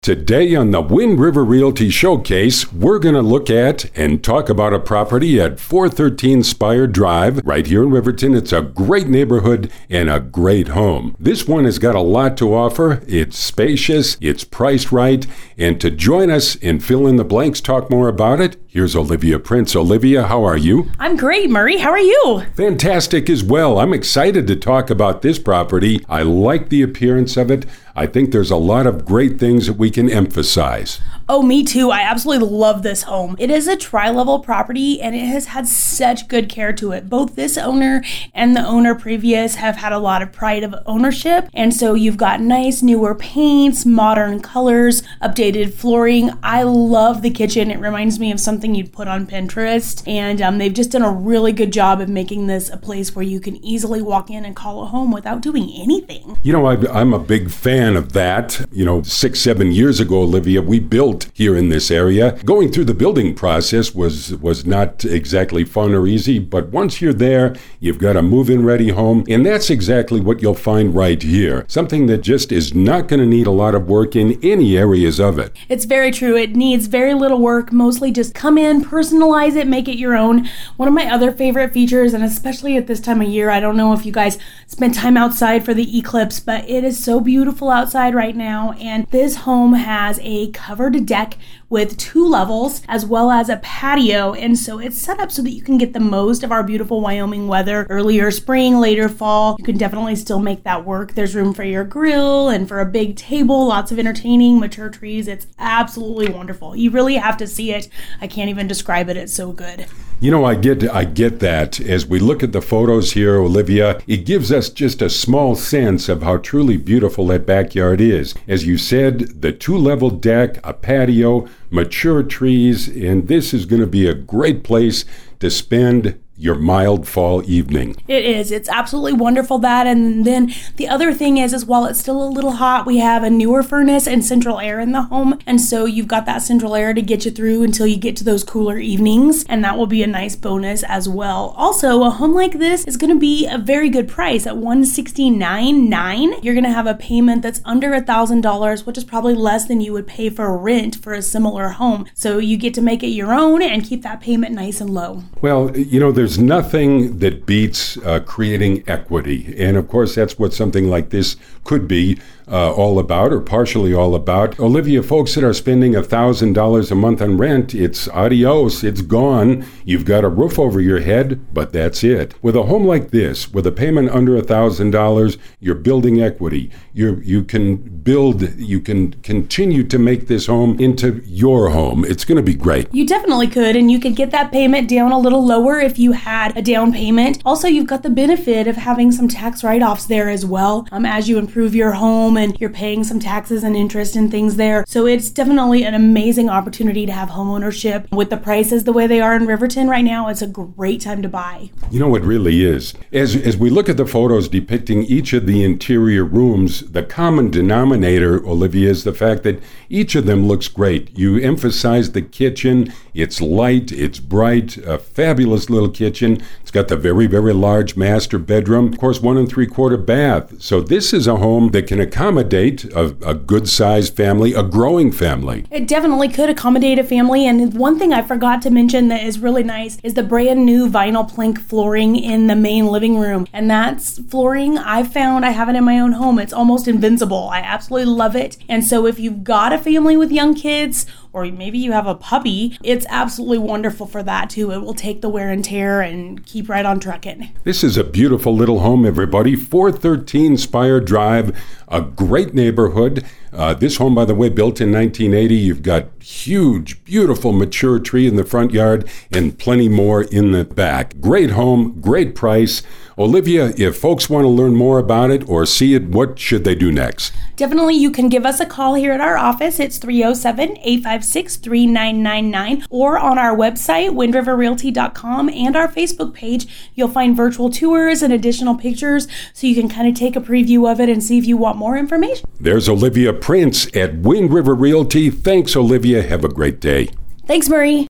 Today on the Wind River Realty Showcase, we're going to look at and talk about a property at 413 Spire Drive right here in Riverton. It's a great neighborhood and a great home. This one has got a lot to offer. It's spacious, it's priced right, and to join us and fill in the blanks, talk more about it, here's Olivia Prince. Olivia, how are you? I'm great, Murray. How are you? Fantastic as well. I'm excited to talk about this property. I like the appearance of it. I think there's a lot of great things that we can emphasize. Oh, me too. I absolutely love this home. It is a tri-level property and it has had such good care to it. Both this owner and the owner previous have had a lot of pride of ownership. And so you've got nice newer paints, modern colors, updated flooring. I love the kitchen. It reminds me of something you'd put on Pinterest. And they've just done a really good job of making this a place where you can easily walk in and call a home without doing anything. You know, I'm a big fan of that. 6-7 years ago, Olivia, we built here in this area. Going through the building process was not exactly fun or easy, but once you're there, you've got a move-in ready home, and that's exactly what you'll find right here. Something that just is not going to need a lot of work in any areas of it. It's very true. It needs very little work, mostly just come in, personalize it, make it your own. One of my other favorite features, and especially at this time of year, I don't know if you guys spent time outside for the eclipse, but it is so beautiful outside right now, and this home has a covered deck with 2 levels as well as a patio, and so it's set up so that you can get the most of our beautiful Wyoming weather. Earlier spring, later fall, you can definitely still make that work. There's room for your grill and for a big table, lots of entertaining, mature trees. It's absolutely wonderful. You really have to see it. I can't even describe it. It's so good. I get that. As we look at the photos here, Olivia, it gives us just a small sense of how truly beautiful that backyard is. As you said, the 2-level deck, a patio, mature trees, and this is going to be a great place to spend your mild fall evening. It is. It's absolutely wonderful that. And then the other thing is while it's still a little hot, we have a newer furnace and central air in the home. And so you've got that central air to get you through until you get to those cooler evenings. And that will be a nice bonus as well. Also, a home like this is going to be a very good price at $169,900. You're going to have a payment that's under $1,000, which is probably less than you would pay for rent for a similar home. So you get to make it your own and keep that payment nice and low. Well, there's nothing that beats creating equity. And of course, that's what something like this could be all about, or partially all about. Olivia, folks that are spending $1,000 a month on rent, it's adios, it's gone. You've got a roof over your head, but that's it. With a home like this, with a payment under $1,000, you're building equity. You can continue to make this home into your home. It's going to be great. You definitely could, and you could get that payment down a little lower if you had a down payment. Also, you've got the benefit of having some tax write-offs there as well as you improve your home, and you're paying some taxes and interest and things there. So it's definitely an amazing opportunity to have home ownership. With the prices the way they are in Riverton right now, it's a great time to buy. It really is. As we look at the photos depicting each of the interior rooms, the common denominator, Olivia, is the fact that each of them looks great. You emphasize the kitchen. It's light, it's bright, a fabulous little kitchen. It's got the very, very large master bedroom. Of course, 1 3/4 bath. So this is a home that can accommodate a good-sized family, a growing family. It definitely could accommodate a family. And one thing I forgot to mention that is really nice is the brand new vinyl plank flooring in the main living room. And that's flooring I have it in my own home. It's almost invincible. I absolutely love it. And so if you've got a family with young kids, or maybe you have a puppy, it's absolutely wonderful for that too. It will take the wear and tear and keep right on trucking. This is a beautiful little home, everybody. 413 Spire Drive, a great neighborhood. This home, by the way, built in 1980. You've got huge, beautiful, mature tree in the front yard and plenty more in the back. Great home, great price. Olivia, if folks want to learn more about it or see it, what should they do next? Definitely, you can give us a call here at our office. It's 307-856-3999, or on our website, windriverrealty.com, and our Facebook page. You'll find virtual tours and additional pictures so you can kind of take a preview of it and see if you want more information. There's Olivia Prince at Wind River Realty. Thanks, Olivia. Have a great day. Thanks, Murray.